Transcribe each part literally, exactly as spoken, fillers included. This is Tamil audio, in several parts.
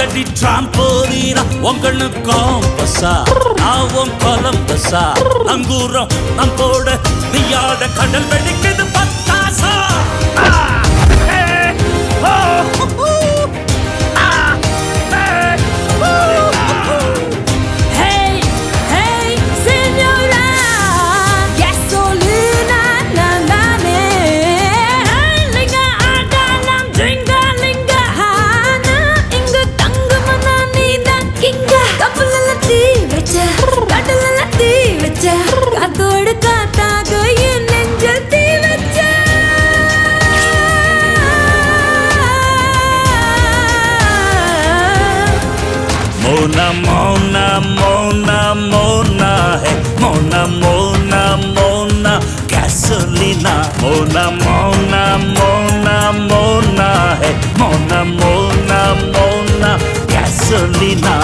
வெடிக்குதடி டிராம்போலீனா உங்கன்னு காம்பஸா நாவும் கொலம்பஸா நங்கூரம் நம்போட நீயாட கடல் வெடிக்குது பத்தாசா காத்தோடு காத்தாக என் நெஞ்சல் தீ வச்ச மோனா மோனா மோனா மோனா ஹே மோனா மோனா மோனா gasolina மோனா மோனா மோனா மோனா ஹே மோனா மோனா மோனா gasolina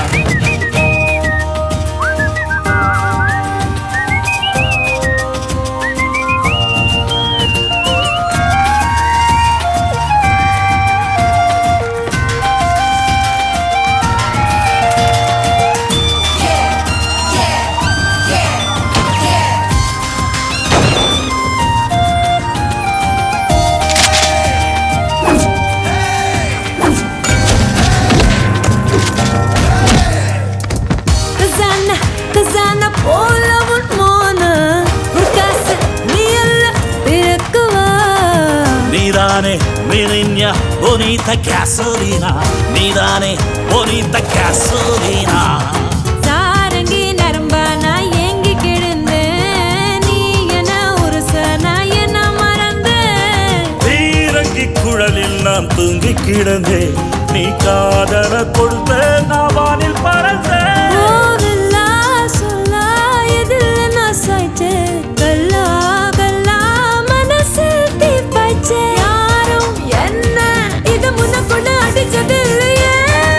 Nidane, minha bonita gasolina. Nidane, bonita gasolina. Sarangi நரம்பானா எங்கி கிடந்தே நீ என்ன உருசனா என்ன மறந்தே தீரங்கி குழலில் நான் தூங்கி கிடந்தே நீ காதல கொடுத்த நான் வானில் பறந்தே ஓவெல்லா சொல்லா எதில் நான் சாய்ச்சே கல்லா கல்லா மனசில் தீ பாய்ச்சே யாரும் என்ன இது முன்னக்குள்ள அடிச்சதில்லையே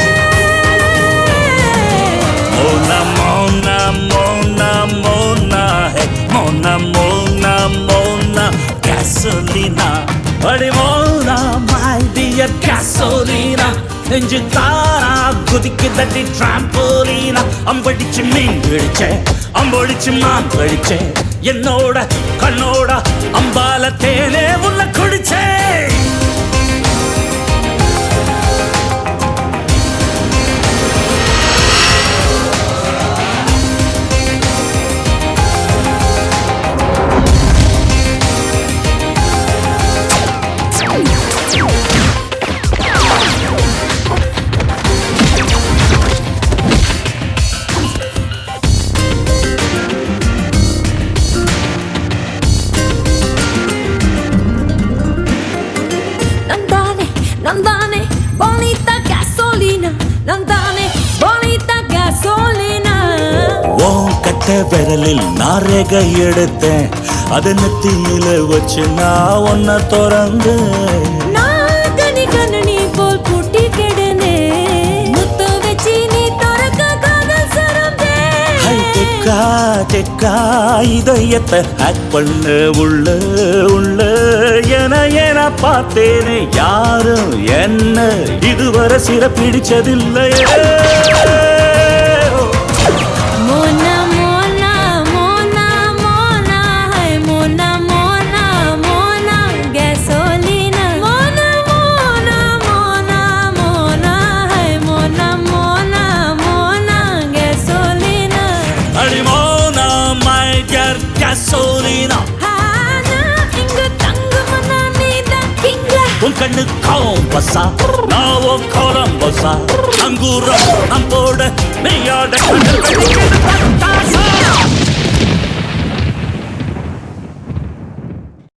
மோனா மோனா மோனா மோனா ஹே மோனா மோனா மோனா gasolina அடி மோனா my dear gasolina நெஞ்சு தாரா குதிக்குதடி டிராம்போலீனா அம்படிச்சு மீன் பிடிச்சே அம்பொடிச்சு மான் கழிச்சே என்னோட கண்ணோட அம்பால தேனே உள்ள குடிச்சே Nandane, bonita gasolina. Nandane, bonita gasolina. ஓன் கட்ட விரலில் நான் ரேகை எடுத்தேன் அதை நெத்தியில வச்சு நான் ஒன்ன திறந்து நான் கனி கண்ணனி போல் பூட்டி கிடனே முத்து வச்சு நீ திறக்க காதல் சரந்தே டெக்கா டெக்கா இதயத்தை ஹேக் பண்ண உள்ள உள்ள என என பார்த்தேனே யாரும் என்ன இதுவரை சிற பிடிச்சதில்லையே மோனா மோனா மோனா மோனா ஹை மோனா மோனா மோனா gasolina மோனா மோனா மோனா மோனா ஹை மோனா மோனா மோனா gasolina அடி மோனா my dear gasolina இங்கு தங்குமனா நீதான் கிங்கா உன் கண்ணு காம்பஸா நான் உன் கொலம்பஸா அங்கூரம் நம்போட நீயாட கடல் வெடிக்குது